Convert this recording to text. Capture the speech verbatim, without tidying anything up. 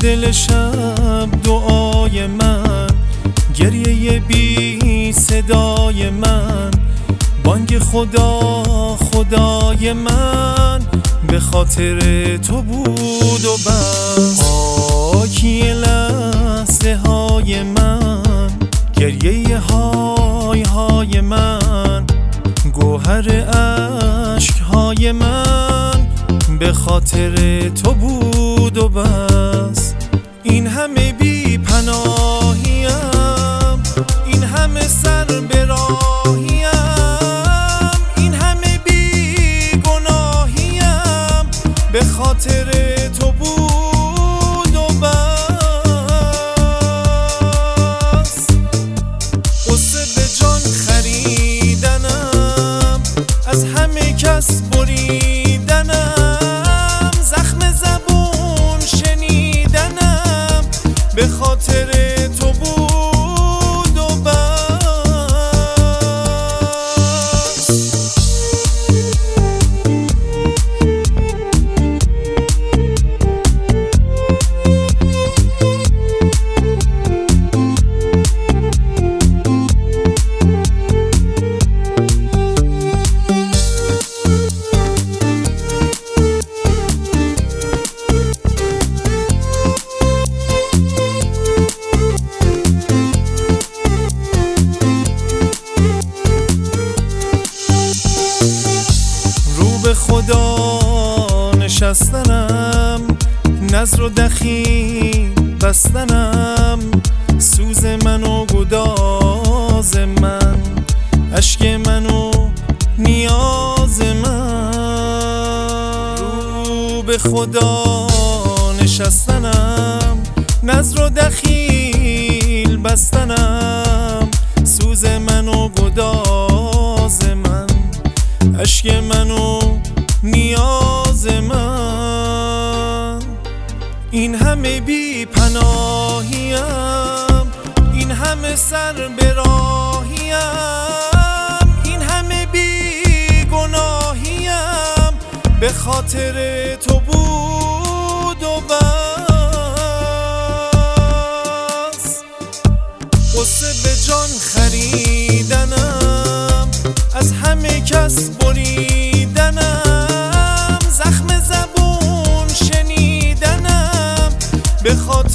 دل شب دعای من، گریه بی صدای من، بانگ خدا خدای من به خاطر تو بود و بس. آکی لحظه های من، گریه های های من، گوهر عشق های من به خاطر تو بود و بس. این همه بی پناهیم، این همه سر به راهیم، این همه بی گناهیم به خاطر تو بود و بس. قصه به جان خریدنم، از همه کس بریدنم، زخم زبون شنیدنم به خاطر تو بود و بس. به خدا نشستنم، نظر و دخیل بستنم، سوز من و گداز من، اشک من و نیاز من. رو به خدا نشستنم، نظر و دخیل بستنم، سوز من و گداز من، اشک من و نیاز من. این همه بی پناهیم، این همه سر به راهیم، این همه بی گناهیم به خاطر تو بود و بس. قصه به جان خریدنم، از همه کس بریدنم، زخم زبون شنیدنم به خاطر